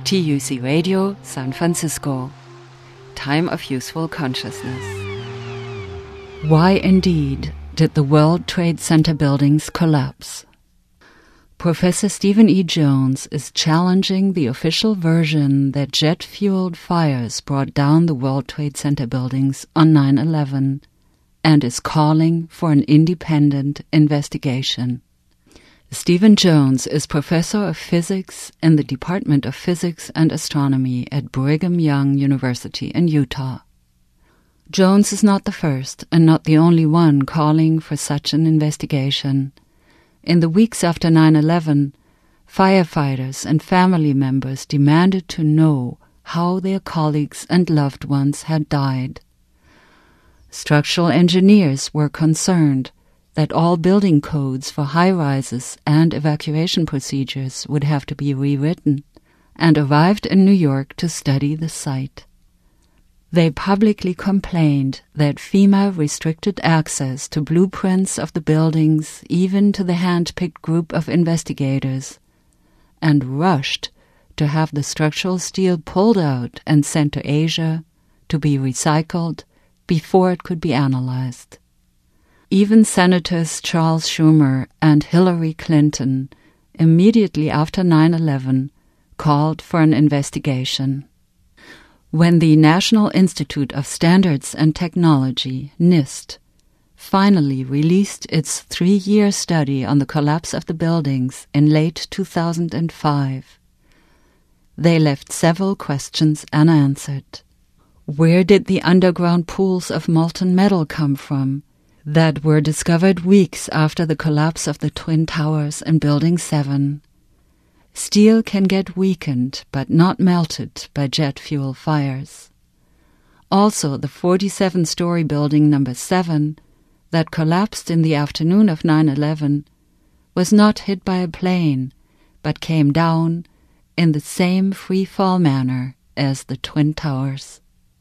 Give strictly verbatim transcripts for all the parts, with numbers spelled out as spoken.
T U C Radio, San Francisco. Time of Useful Consciousness. Why indeed did the World Trade Center buildings collapse? Professor Stephen E. Jones is challenging the official version that jet-fueled fires brought down the World Trade Center buildings on nine eleven and is calling for an independent investigation. Stephen Jones is professor of physics in the Department of Physics and Astronomy at Brigham Young University in Utah. Jones is not the first and not the only one calling for such an investigation. In the weeks after nine eleven, firefighters and family members demanded to know how their colleagues and loved ones had died. Structural engineers were concerned that all building codes for high-rises and evacuation procedures would have to be rewritten, and arrived in New York to study the site. They publicly complained that FEMA restricted access to blueprints of the buildings, even to the hand-picked group of investigators, and rushed to have the structural steel pulled out and sent to Asia to be recycled before it could be analyzed. Even Senators Charles Schumer and Hillary Clinton, immediately after nine eleven, called for an investigation. When the National Institute of Standards and Technology, NIST, finally released its three-year study on the collapse of the buildings in late two thousand five, they left several questions unanswered. Where did the underground pools of molten metal come from that were discovered weeks after the collapse of the Twin Towers in Building seven? Steel can get weakened but not melted by jet fuel fires. Also, the forty-seven-story building number seven that collapsed in the afternoon of nine eleven was not hit by a plane but came down in the same free-fall manner as the Twin Towers.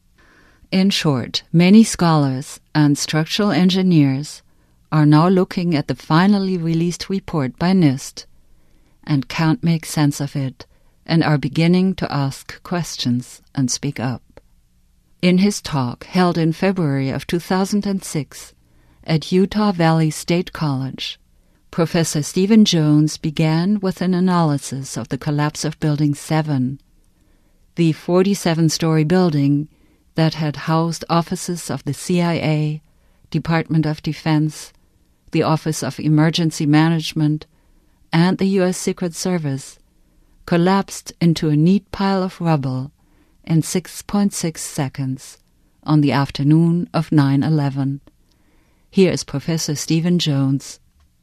In short, many scholars and structural engineers are now looking at the finally released report by NIST and can't make sense of it and are beginning to ask questions and speak up. In his talk held in February of two thousand six at Utah Valley State College, Professor Stephen Jones began with an analysis of the collapse of Building seven, the forty-seven-story building that had housed offices of the C I A, Department of Defense, the Office of Emergency Management, and the U S Secret Service, collapsed into a neat pile of rubble in six point six seconds on the afternoon of nine eleven. Here is Professor Stephen Jones.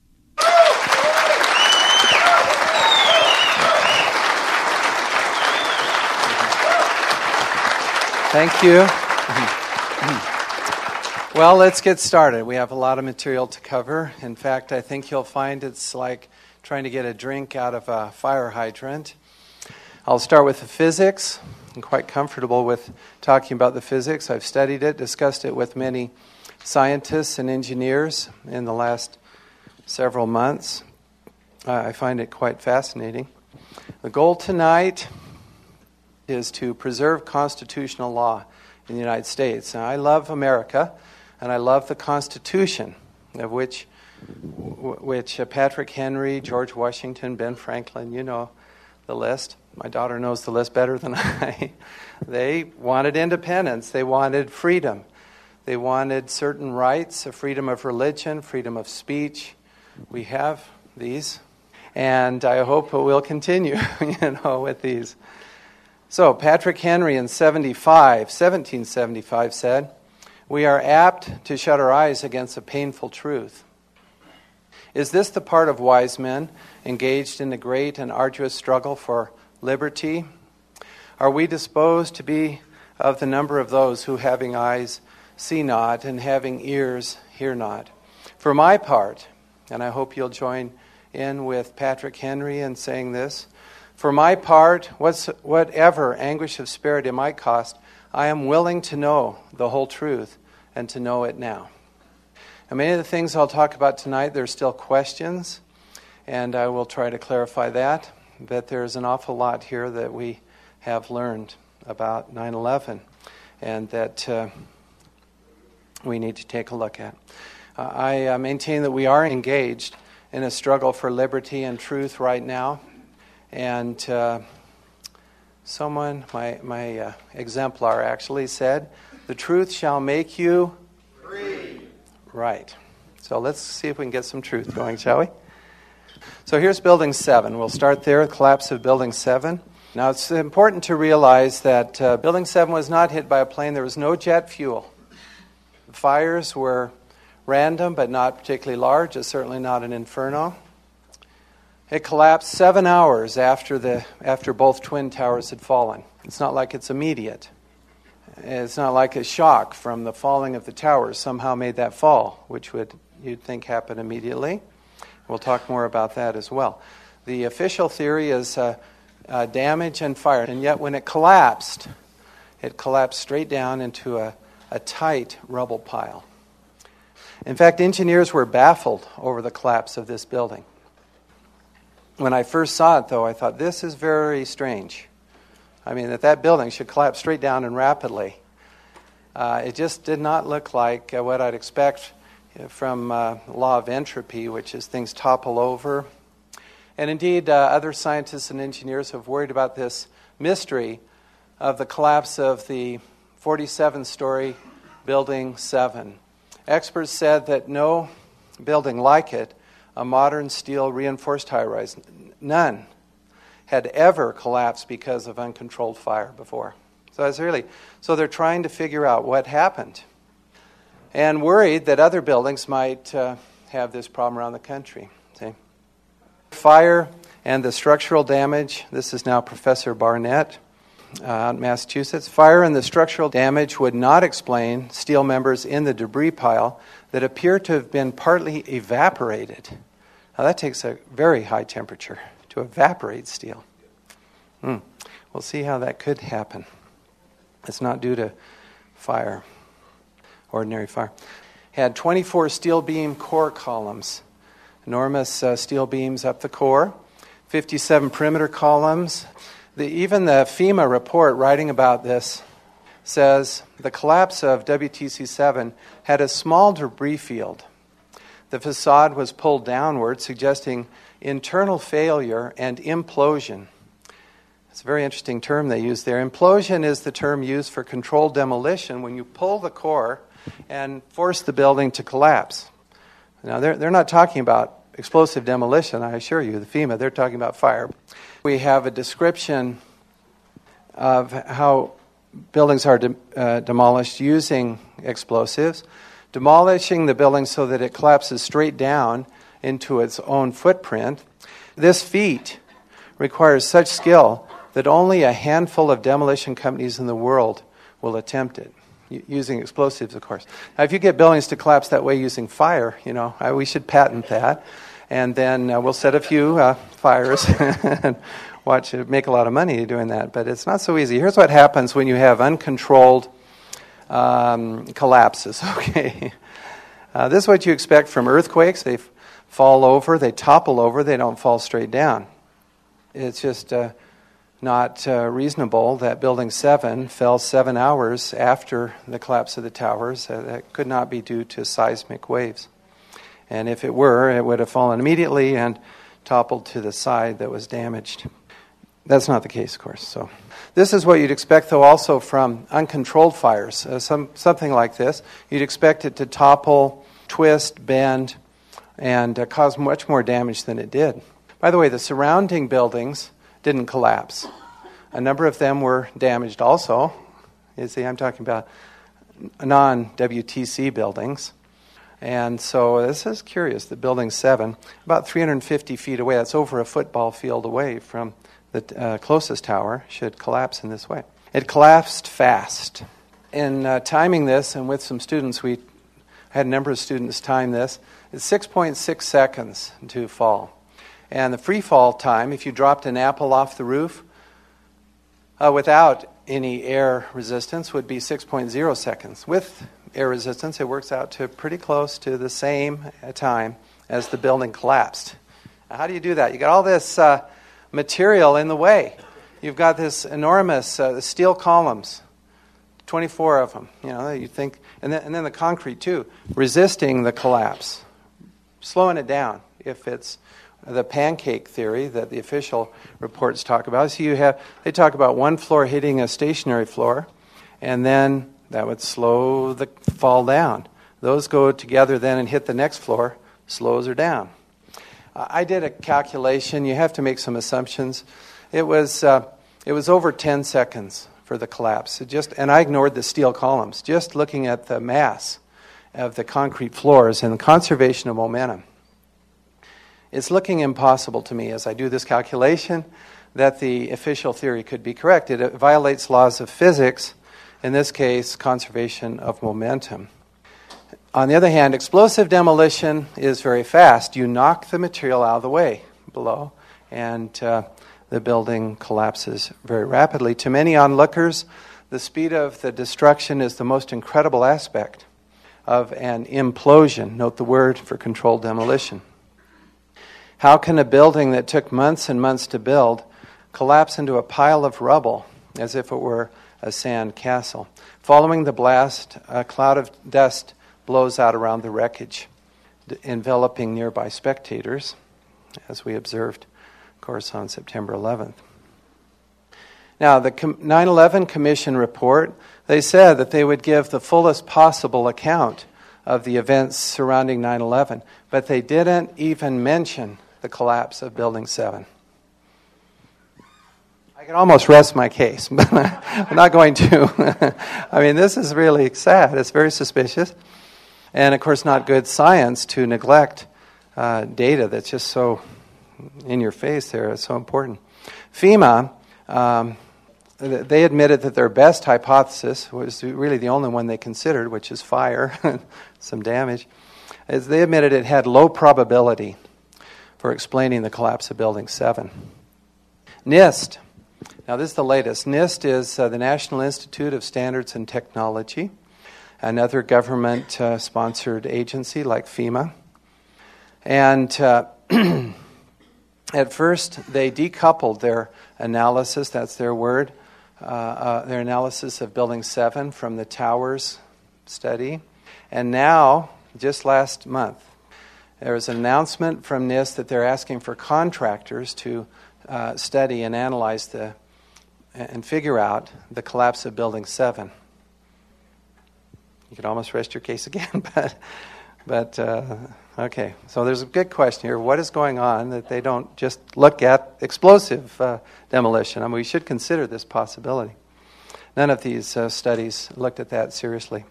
Thank you. Well, let's get started. We have a lot of material to cover. In fact, I think you'll find it's like trying to get a drink out of a fire hydrant. I'll start with the physics. I'm quite comfortable with talking about the physics. I've studied it, discussed it with many scientists and engineers in the last several months. Uh, I find it quite fascinating. The goal tonight is to preserve constitutional law in the United States. Now, I love America, and I love the Constitution, of which which uh, Patrick Henry, George Washington, Ben Franklin, you know the list. My daughter knows the list better than I. They wanted independence. They wanted freedom. They wanted certain rights, a freedom of religion, freedom of speech. We have these, and I hope we'll continue, you know, with these. So, Patrick Henry in seventy-five, seventeen seventy-five said, "We are apt to shut our eyes against a painful truth. Is this the part of wise men engaged in the great and arduous struggle for liberty? Are we disposed to be of the number of those who, having eyes, see not, and having ears, hear not? For my part," and I hope you'll join in with Patrick Henry in saying this, "For my part, what's, whatever anguish of spirit it might cost, I am willing to know the whole truth and to know it now." And many of the things I'll talk about tonight, there's still questions, and I will try to clarify that. But there's an awful lot here that we have learned about nine eleven, and that uh, we need to take a look at. Uh, I uh, maintain that we are engaged in a struggle for liberty and truth right now, and uh, someone, my, my uh, exemplar actually said, "The truth shall make you free." Right. So let's see if we can get some truth going, shall we? So here's Building seven. We'll start there, the collapse of Building seven. Now it's important to realize that uh, Building seven was not hit by a plane. There was no jet fuel. The fires were random but not particularly large. It's certainly not an inferno. It collapsed seven hours after the after both twin towers had fallen. It's not like it's immediate. It's not like a shock from the falling of the towers somehow made that fall, which would you'd think happen immediately. We'll talk more about that as well. The official theory is uh, uh, damage and fire, and yet when it collapsed, it collapsed straight down into a, a tight rubble pile. In fact, engineers were baffled over the collapse of this building. When I first saw it, though, I thought, this is very strange. I mean, that that building should collapse straight down and rapidly. Uh, it just did not look like uh, what I'd expect from uh, law of entropy, which is things topple over. And indeed, uh, other scientists and engineers have worried about this mystery of the collapse of the forty-seven story Building seven. Experts said that no building like it, a modern steel reinforced high-rise, none had ever collapsed because of uncontrolled fire before. So it's really, so they're trying to figure out what happened, and worried that other buildings might uh, have this problem around the country. See? Fire and the structural damage. This is now Professor Barnett uh, out in Massachusetts. Fire and the structural damage would not explain steel members in the debris pile that appear to have been partly evaporated. Now that takes a very high temperature to evaporate steel. Hmm. We'll see how that could happen. It's not due to fire, ordinary fire. Had twenty-four steel beam core columns, enormous uh, steel beams up the core, fifty-seven perimeter columns. The, even the FEMA report writing about this says the collapse of W T C seven had a small debris field. The facade was pulled downward, suggesting internal failure and implosion. It's a very interesting term they use there. Implosion is the term used for controlled demolition when you pull the core and force the building to collapse. Now, they're, they're not talking about explosive demolition, I assure you, the FEMA, they're talking about fire. We have a description of how buildings are de- uh, demolished using explosives, demolishing the building so that it collapses straight down into its own footprint. This feat requires such skill that only a handful of demolition companies in the world will attempt it, using explosives, of course. Now, if you get buildings to collapse that way using fire, you know, I, we should patent that, and then uh, we'll set a few uh, fires and watch it make a lot of money doing that. But it's not so easy. Here's what happens when you have uncontrolled um, collapses. Okay, uh, this is what you expect from earthquakes. They f- fall over, they topple over, they don't fall straight down. It's just uh, not uh, reasonable that Building seven fell seven hours after the collapse of the towers. Uh, that could not be due to seismic waves. And if it were, it would have fallen immediately and toppled to the side that was damaged. That's not the case, of course. So, this is what you'd expect, though, also from uncontrolled fires. Uh, some something like this, you'd expect it to topple, twist, bend, and uh, cause much more damage than it did. By the way, the surrounding buildings didn't collapse. A number of them were damaged also. You see, I'm talking about non-W T C buildings. And so this is curious, that Building seven, about three hundred fifty feet away, that's over a football field away from the uh, closest tower, should collapse in this way. It collapsed fast. In uh, timing this, and with some students, we had a number of students time this, it's six point six seconds to fall. And the free fall time, if you dropped an apple off the roof uh, without any air resistance, would be six point zero seconds. With air resistance, it works out to pretty close to the same time as the building collapsed. Now, how do you do that? You got all this uh, material in the way. you've got this enormous uh, steel columns, twenty-four of them. You know, you think, and then and then the concrete too, resisting the collapse, slowing it down. If it's the pancake theory that the official reports talk about, so you have they talk about one floor hitting a stationary floor, and then that would slow the fall down. Those go together then and hit the next floor, slows her down. Uh, I did a calculation. You have to make some assumptions. It was uh, it was over ten seconds for the collapse. It just and I ignored the steel columns, just looking at the mass of the concrete floors and the conservation of momentum. It's looking impossible to me as I do this calculation that the official theory could be correct. It violates laws of physics, in this case, conservation of momentum. On the other hand, explosive demolition is very fast. You knock the material out of the way below, and uh, the building collapses very rapidly. To many onlookers, the speed of the destruction is the most incredible aspect of an implosion. Note the word for controlled demolition. How can a building that took months and months to build collapse into a pile of rubble as if it were a sand castle? Following the blast, a cloud of dust blows out around the wreckage, enveloping nearby spectators, as we observed, of course, on September eleventh. Now, the nine eleven Commission report, they said that they would give the fullest possible account of the events surrounding nine eleven, but they didn't even mention the collapse of Building seven. I can almost rest my case, but I'm not going to. I mean, this is really sad. It's very suspicious. And, of course, not good science to neglect uh, data that's just so in your face there. It's so important. FEMA, um, they admitted that their best hypothesis was really the only one they considered, which is fire, some damage, is they admitted it had low probability for explaining the collapse of Building seven. NIST. Now, this is the latest. NIST is uh, the National Institute of Standards and Technology, another government-sponsored uh, agency like FEMA. And uh, at first, they decoupled their analysis, that's their word, uh, uh, their analysis of Building seven from the towers study. And now, just last month, there was an announcement from NIST that they're asking for contractors to uh, study and analyze the and figure out the collapse of Building seven. You could almost rest your case again, but but uh, okay. So there's a good question here. What is going on that they don't just look at explosive uh, demolition? I mean, we should consider this possibility. None of these uh, studies looked at that seriously.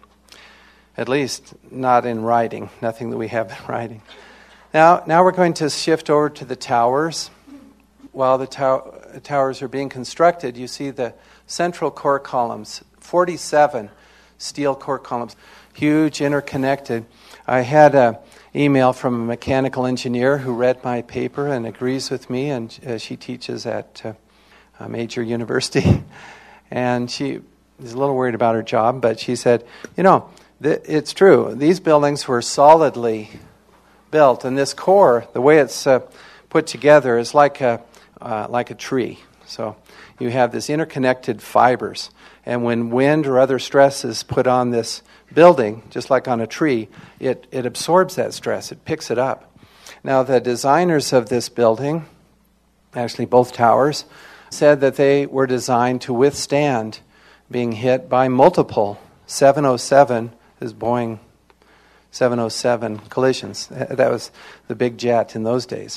At least not in writing, nothing that we have in writing. Now, now we're going to shift over to the towers. While the tow- towers are being constructed, you see the central core columns, forty-seven steel core columns, huge, interconnected. I had an email from a mechanical engineer who read my paper and agrees with me, and uh, she teaches at uh, a major university. And she is a little worried about her job, but she said, you know, it's true. These buildings were solidly built, and this core, the way it's uh, put together, is like a uh, like a tree. So you have this interconnected fibers, and when wind or other stress is put on this building, just like on a tree, it it absorbs that stress. It picks it up. Now, the designers of this building, actually both towers, said that they were designed to withstand being hit by multiple seven oh seven is Boeing seven oh seven collisions. That was the big jet in those days.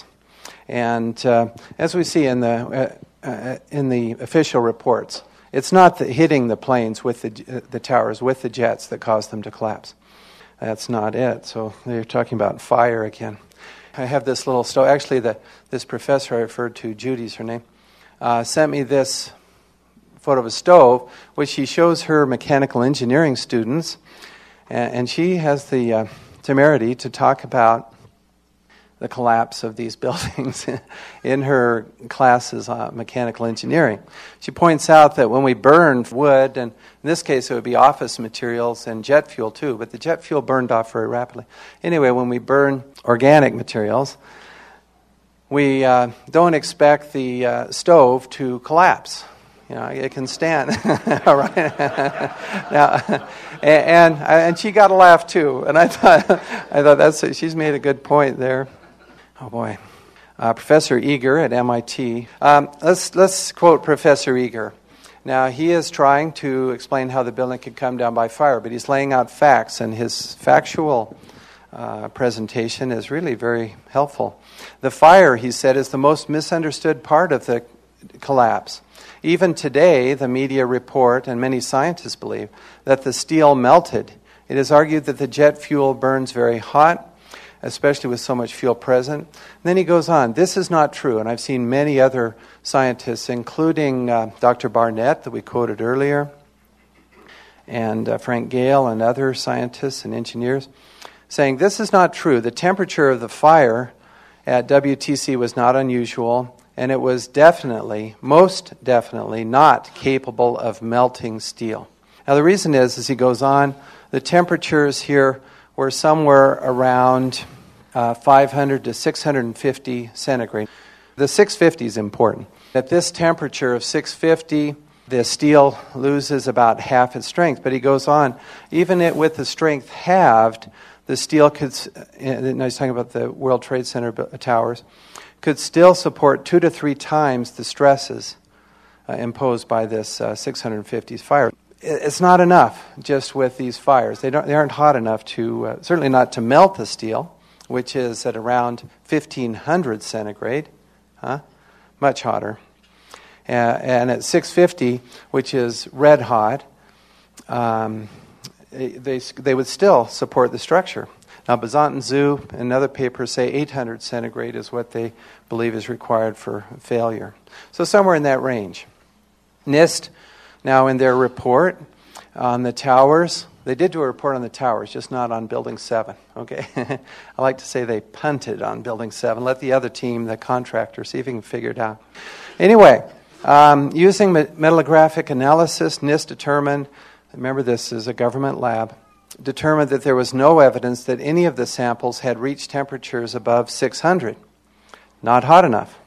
And uh, as we see in the uh, uh, in the official reports, it's not the hitting the planes with the uh, the towers with the jets that caused them to collapse. That's not it. So they're talking about fire again. I have this little stove. Actually, the this professor I referred to, Judy's her name, uh, sent me this photo of a stove, which she shows her mechanical engineering students. And she has the uh, temerity to talk about the collapse of these buildings in her classes on mechanical engineering. She points out that when we burn wood, and in this case it would be office materials and jet fuel too, but the jet fuel burned off very rapidly. Anyway, when we burn organic materials, we uh, don't expect the uh, stove to collapse. You know, it can stand. All right. Now, and and she got a laugh too. And I thought I thought that's she's made a good point there. Oh boy, uh, Professor Eager at M I T. Um, let's let's quote Professor Eager. Now he is trying to explain how the building could come down by fire, but he's laying out facts, and his factual uh, presentation is really very helpful. The fire, he said, is the most misunderstood part of the collapse. Even today, the media report, and many scientists believe, that the steel melted. It is argued that the jet fuel burns very hot, especially with so much fuel present. And then he goes on, this is not true, and I've seen many other scientists, including uh, Doctor Barnett, that we quoted earlier, and uh, Frank Gale and other scientists and engineers, saying this is not true. The temperature of the fire at W T C was not unusual, and it was definitely, most definitely, not capable of melting steel. Now the reason is, as he goes on, the temperatures here were somewhere around uh, five hundred to six hundred fifty centigrade. The six fifty is important. At this temperature of six fifty, the steel loses about half its strength. But he goes on, even it, with the strength halved, the steel could, and he's talking about the World Trade Center towers, could still support two to three times the stresses uh, imposed by this uh, six hundred fifty fire. It's not enough just with these fires. They don't. They aren't hot enough to, uh, certainly not to melt the steel, which is at around fifteen hundred centigrade, huh? Much hotter. Uh, and at six fifty, which is red hot, um, they they would still support the structure. Now, Bazant and Zhu and other papers say eight hundred centigrade is what they believe is required for failure. So somewhere in that range. NIST, now in their report on the towers, they did do a report on the towers, just not on Building seven. Okay, I like to say they punted on Building seven. Let the other team, the contractor, see if he can figure it out. Anyway, um, using metallographic analysis, NIST determined, remember this is a government lab, determined that there was no evidence that any of the samples had reached temperatures above six hundred. Not hot enough.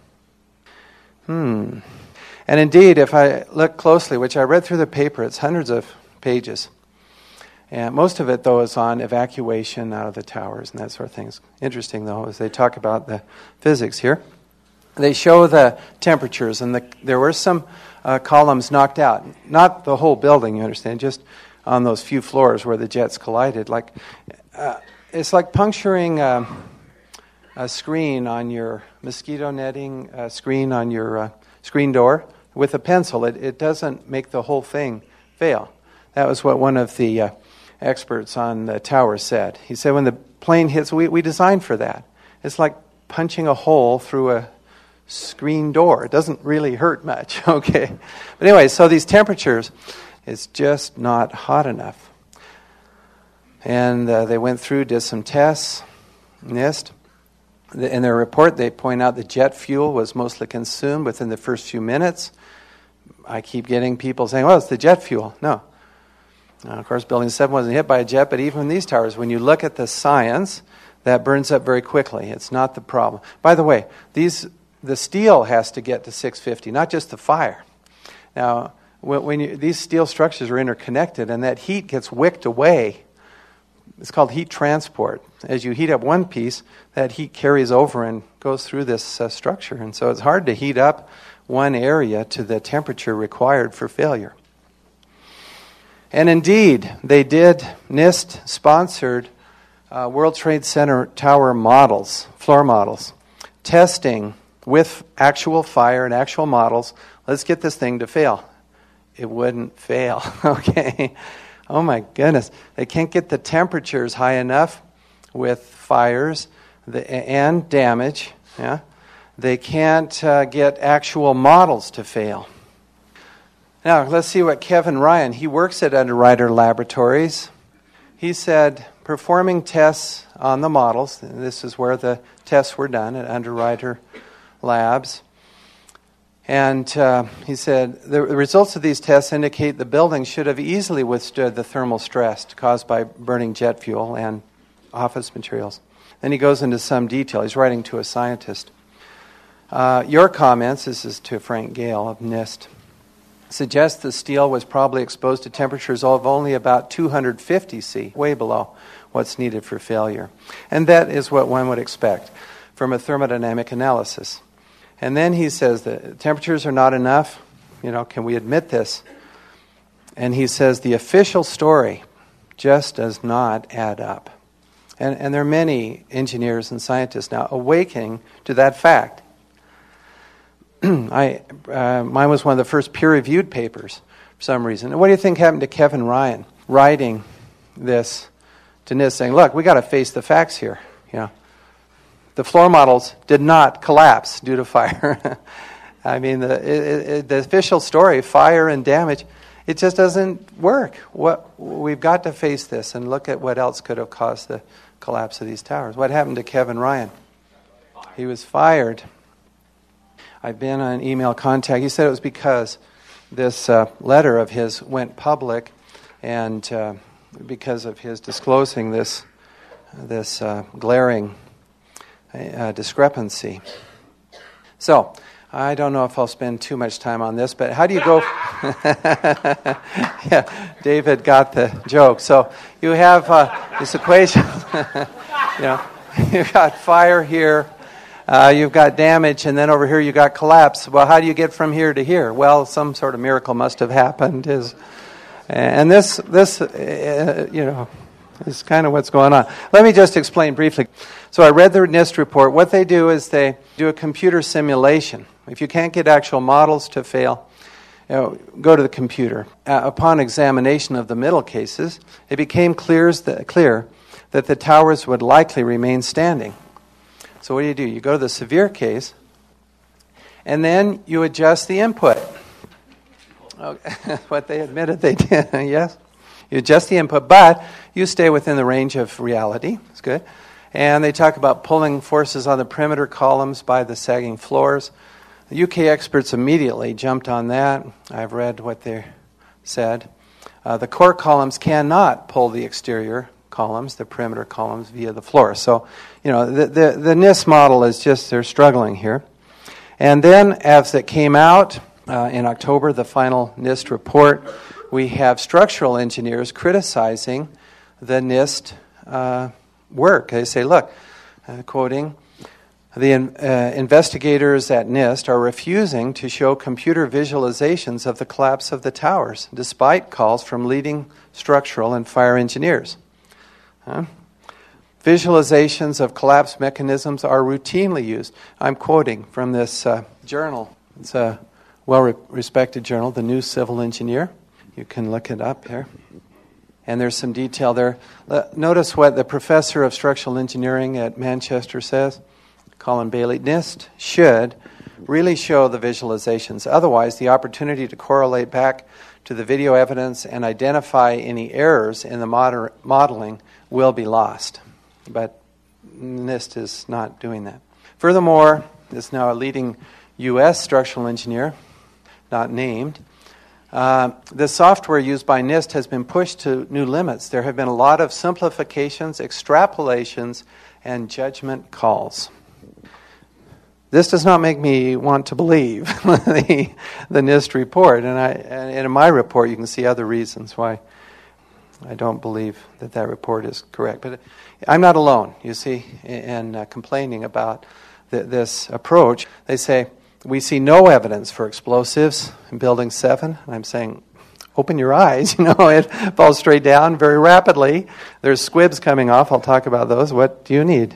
Hmm. And indeed, if I look closely, which I read through the paper, it's hundreds of pages. And most of it, though, is on evacuation out of the towers and that sort of thing. It's interesting, though, as they talk about the physics here. They show the temperatures, and the, there were some uh, columns knocked out. Not the whole building, you understand, just on those few floors where the jets collided. Like uh, it's like puncturing uh, a screen on your mosquito netting uh, screen on your uh, screen door with a pencil. It, it doesn't make the whole thing fail. That was what one of the uh, experts on the tower said. He said when the plane hits, we, we designed for that. It's like punching a hole through a screen door. It doesn't really hurt much, okay? But anyway, so these temperatures, it's just not hot enough. And uh, they went through, did some tests, NIST. In their report, they point out that jet fuel was mostly consumed within the first few minutes. I keep getting people saying, well, it's the jet fuel. No. Now, of course, Building seven wasn't hit by a jet, but even these towers, when you look at the science, that burns up very quickly. It's not the problem. By the way, these the steel has to get to six fifty, not just the fire. Now, when, when you, these steel structures are interconnected and that heat gets wicked away, it's called heat transport. As you heat up one piece, that heat carries over and goes through this uh, structure. And so it's hard to heat up one area to the temperature required for failure. And indeed, they did, NIST sponsored uh, World Trade Center tower models, floor models, testing with actual fire and actual models. Let's get this thing to fail. It wouldn't fail, okay? Oh my goodness. They can't get the temperatures high enough with fires the, and damage. Yeah, They can't uh, get actual models to fail. Now, let's see what Kevin Ryan, he works at Underwriter Laboratories. He said, performing tests on the models, and this is where the tests were done at Underwriter Labs. And uh, he said, the results of these tests indicate the building should have easily withstood the thermal stress caused by burning jet fuel and office materials. Then he goes into some detail. He's writing to a scientist. Uh, your comments, this is to Frank Gale of NIST, suggest the steel was probably exposed to temperatures of only about two hundred fifty C, way below what's needed for failure. And that is what one would expect from a thermodynamic analysis. And then he says that temperatures are not enough. You know, can we admit this? And he says the official story just does not add up. And, and there are many engineers and scientists now awakening to that fact. I, uh, mine was one of the first peer-reviewed papers for some reason. And what do you think happened to Kevin Ryan writing this to NIST, saying, look, we got to face the facts here. You know, the floor models did not collapse due to fire. I mean, the, it, it, the official story, fire and damage, it just doesn't work. What, we've got to face this and look at what else could have caused the collapse of these towers. What happened to Kevin Ryan? He was fired. I've been on email contact. He said it was because this uh, letter of his went public, and uh, because of his disclosing this this uh, glaring uh, discrepancy. So, I don't know if I'll spend too much time on this, but how do you go... yeah, David got the joke. So, you have uh, this equation. you know, you've got fire here. Uh, you've got damage, and then over here you got collapse. Well, how do you get from here to here? Well, some sort of miracle must have happened. Is and this this uh, you know is kind of what's going on. Let me just explain briefly. So I read the NIST report. What they do is they do a computer simulation. If you can't get actual models to fail, you know, go to the computer. Uh, upon examination of the middle cases, it became clear that, clear that the towers would likely remain standing. So what do you do? You go to the severe case, and then you adjust the input. Okay. What they admitted they did, yes? You adjust the input, but you stay within the range of reality. That's good. And they talk about pulling forces on the perimeter columns by the sagging floors. The U K experts immediately jumped on that. I've read what they said. Uh, the core columns cannot pull the exterior columns, the perimeter columns, via the floor. So, you know, the, the, the NIST model is just, they're struggling here. And then, as it came out uh, in October, the final NIST report, we have structural engineers criticizing the NIST uh, work. They say, look, uh, quoting, the uh, investigators at NIST are refusing to show computer visualizations of the collapse of the towers, despite calls from leading structural and fire engineers. Huh? Visualizations of collapse mechanisms are routinely used. I'm quoting from this uh, journal. It's a well-respected journal, The New Civil Engineer. You can look it up here. And there's some detail there. Uh, notice what the professor of structural engineering at Manchester says, Colin Bailey. NIST should really show the visualizations. Otherwise, the opportunity to correlate back to the video evidence and identify any errors in the moder- modeling will be lost. But NIST is not doing that. Furthermore, there's now a leading U S structural engineer, not named. Uh, the software used by NIST has been pushed to new limits. There have been a lot of simplifications, extrapolations, and judgment calls. This does not make me want to believe the, the NIST report. And, I, and in my report, you can see other reasons why I don't believe that that report is correct. But I'm not alone, you see, in uh, complaining about th- this approach. They say, we see no evidence for explosives in Building seven. And I'm saying, open your eyes. You know, it falls straight down very rapidly. There's squibs coming off. I'll talk about those. What do you need?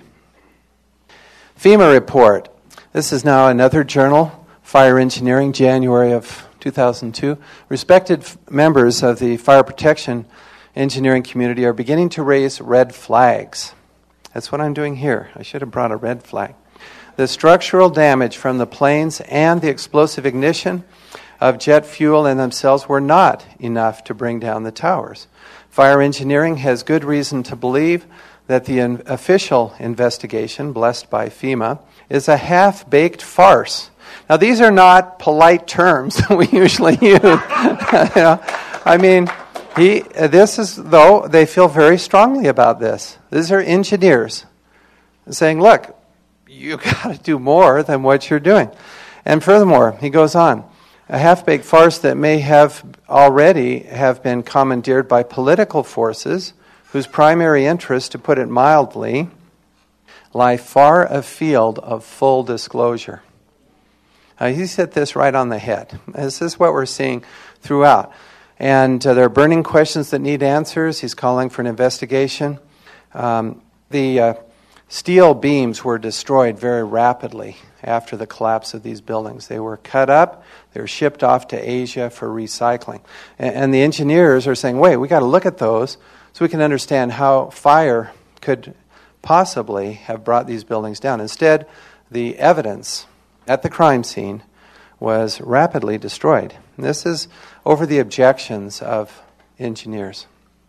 FEMA report. This is now another journal, Fire Engineering, January of two thousand two. Respected f- members of the fire protection engineering community are beginning to raise red flags. That's what I'm doing here. I should have brought a red flag. The structural damage from the planes and the explosive ignition of jet fuel in themselves were not enough to bring down the towers. Fire engineering has good reason to believe that the in- official investigation, blessed by FEMA, is a half-baked farce. Now, these are not polite terms that we usually use. you know, I mean, he. This is, though, they feel very strongly about this. These are engineers saying, look, you got to do more than what you're doing. And furthermore, he goes on, a half-baked farce that may have already have been commandeered by political forces whose primary interest, to put it mildly, lie far afield of full disclosure. Uh, he's hit this right on the head. This is what we're seeing throughout. And uh, there are burning questions that need answers. He's calling for an investigation. Um, the uh, steel beams were destroyed very rapidly after the collapse of these buildings. They were cut up. They were shipped off to Asia for recycling. And, and the engineers are saying, wait, we got to look at those so we can understand how fire could possibly have brought these buildings down. Instead, the evidence at the crime scene was rapidly destroyed. And this is over the objections of engineers.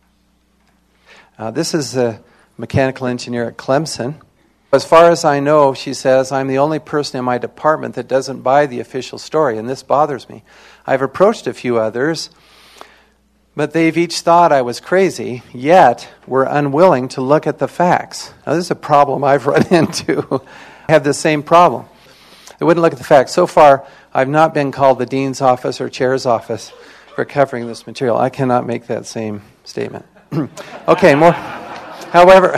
Uh, this is a mechanical engineer at Clemson. As far as I know, she says, I'm the only person in my department that doesn't buy the official story, and this bothers me. I've approached a few others, but they've each thought I was crazy, yet were unwilling to look at the facts. Now, this is a problem I've run into. I have the same problem. They wouldn't look at the facts. So far, I've not been called the dean's office or chair's office for covering this material. I cannot make that same statement. Okay, more. However,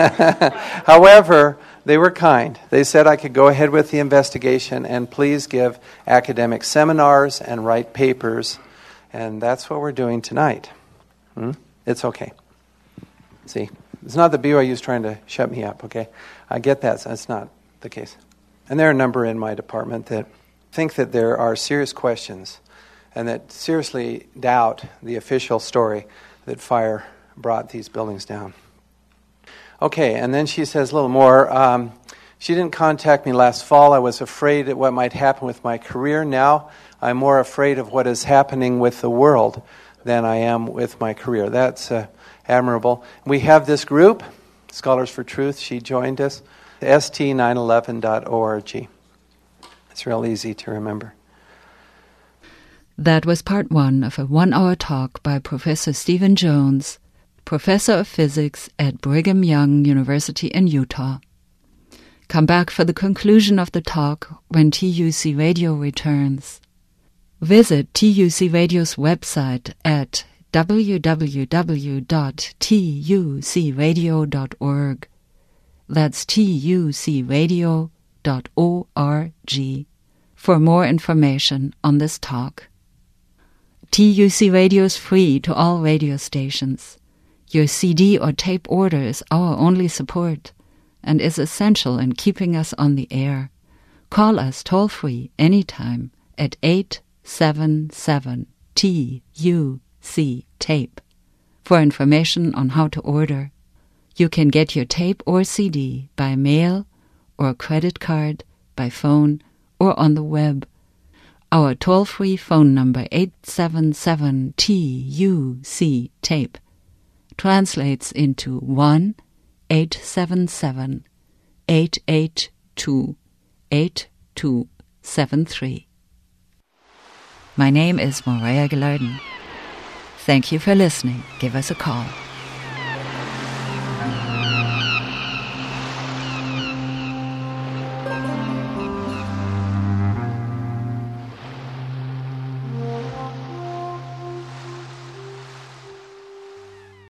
however, they were kind. They said I could go ahead with the investigation and please give academic seminars and write papers. And that's what we're doing tonight. Hmm? It's okay. See, it's not that B Y U is trying to shut me up, okay? I get that. That's not the case. And there are a number in my department that think that there are serious questions and that seriously doubt the official story that fire brought these buildings down. Okay, and then she says a little more. Um, she didn't contact me last fall. I was afraid of what might happen with my career. Now I'm more afraid of what is happening with the world than I am with my career. That's uh, admirable. We have this group, Scholars for Truth. She joined us, S T nine eleven dot org. It's real easy to remember. That was part one of a one-hour talk by Professor Stephen Jones, Professor of Physics at Brigham Young University in Utah. Come back for the conclusion of the talk when T U C Radio returns. Visit T U C Radio's website at w w w dot t u c radio dot org. That's t u c radio dot org for more information on this talk. T U C Radio is free to all radio stations. Your C D or tape order is our only support and is essential in keeping us on the air. Call us toll-free anytime at eight seven seven T U C tape for information on how to order. You can get your tape or C D by mail or credit card, by phone, or on the web. Our toll-free phone number eight seven seven T U C tape translates into one eight seven seven eight eight two eight two seven three. My name is Morea Gilardin. Thank you for listening. Give us a call.